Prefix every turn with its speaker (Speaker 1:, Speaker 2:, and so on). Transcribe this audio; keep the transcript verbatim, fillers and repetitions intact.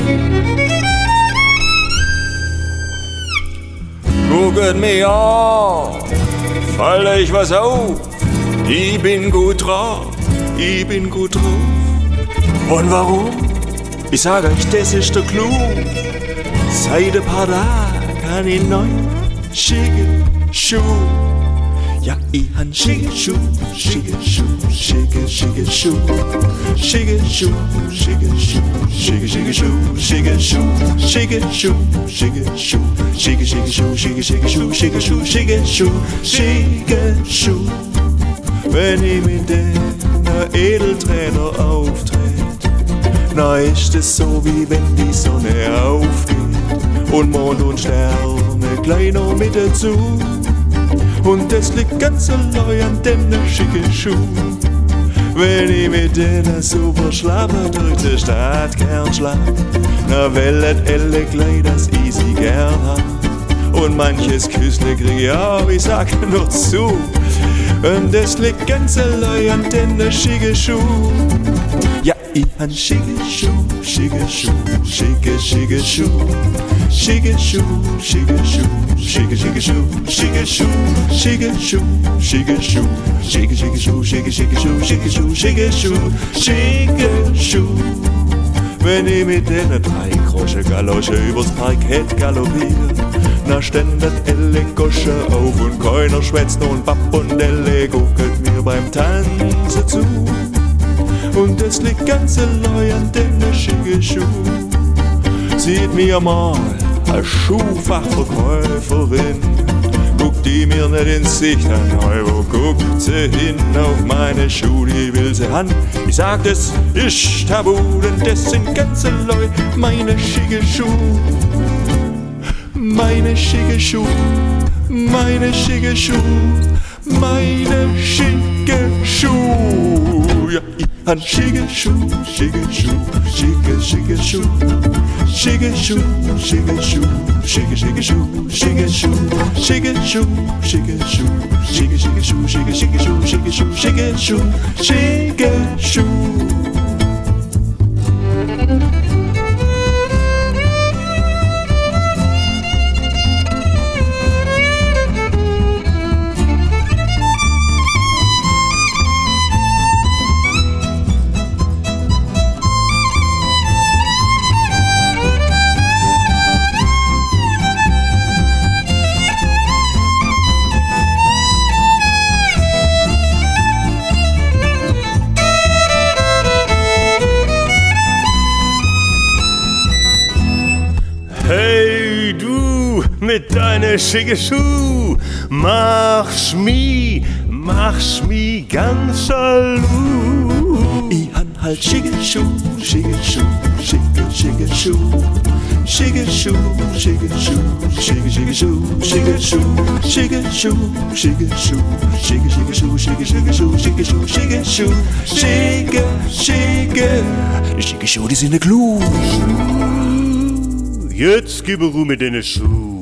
Speaker 1: Guckt mir an, fall euch was auf. Ich bin gut drauf, ich bin gut drauf. Und warum? Ich sag euch, das ist der Clou. Seit ein paar Tagen kann ich neu schicke Schuh. Ja, ich han schicke Schuh, schicke Schuh, schicke, schicke Schuh. Schicke Schuh, schicke Schuh, schicke, schicke Schuh, schicke Schuh, schicke Schuh, schicke Schuh, schicke, schicke Schuh, schicke, schicke Schuh, schicke Schuh, schicke Schuh, schicke Schuh. Wenn ich mit den Edeltrainer auftrete, na ist es so, wie wenn die Sonne aufgeht und Mond und Sterne gleich noch mit dazu. Und es liegt ganz allein an den schicken Schuhen. Wenn ich mit denen super schlappe durch die Stadt gern schlapp, na wellet elle gleich, dass ich sie gern hab. Und manches Küssle krieg ich auch, ich sag nur zu. Und es liegt ganz allein an den schicken Schuhen. Ja, ich han schicke Schuh, schicke Schuh, schicke, schicke Schuh. Schicke Schuh, schicke Schuh, schicke, schicke Schuh, schicke Schuh, schicke Schuh, schicke Schuh, schicke, schicke Schuh, schicke, schicke Schuh, schicke Schuh, schicke Schuh, schicke Schuh. Wenn ich mit den drei Groschen Galoschen übers Parkett galoppiere, na ständet elle Gosche auf und keiner schwätzt und Papp und Elle gucket mir beim Tanzen zu. Und es liegt ganz allein an den schicken Schuh. Sieht mir mal eine Schuhfachverkäuferin, guckt die mir nicht ins Gesicht an, wo guckt sie hin auf meine Schuhe, die will sie han. Ich sag, das ist tabu, denn das sind ganze Leute, meine schicke Schuhe. Meine schicke Schuhe, meine schicke Schuhe, meine schicke Schuhe. Ja, ich han schicke Schuh, schicke Schuh, schicke, schicke Schuh. Schicke Schuh, schicke Schuh, schicke, schicke Schuh, schicke Schuh, schicke Schuh, schicke Schuh, schicke, schicke Schuh, schicke, schicke Schuh, schicke Schuh, schicke Schuh, schicke Schuh.
Speaker 2: Hey du mit deiner schicke Schuh, mach's mi, mach's mi ganz alu.
Speaker 1: Ich han halt schicke Schuh, schicke Schuh, schicke, schicke Schuh. Schicke Schuh, schicke Schuh, schicke, schicke Schuh, schicke Schuh, schicke Schuh, schicke Schuh, schicke, schicke Schuh, schicke, schicke Schuh, schicke Schuh, schicke Schuh, schicke, schicke. Die schicke Schuh, die sind ne Clou.
Speaker 2: Jetzt gib Ruhe mit deinen Schuh.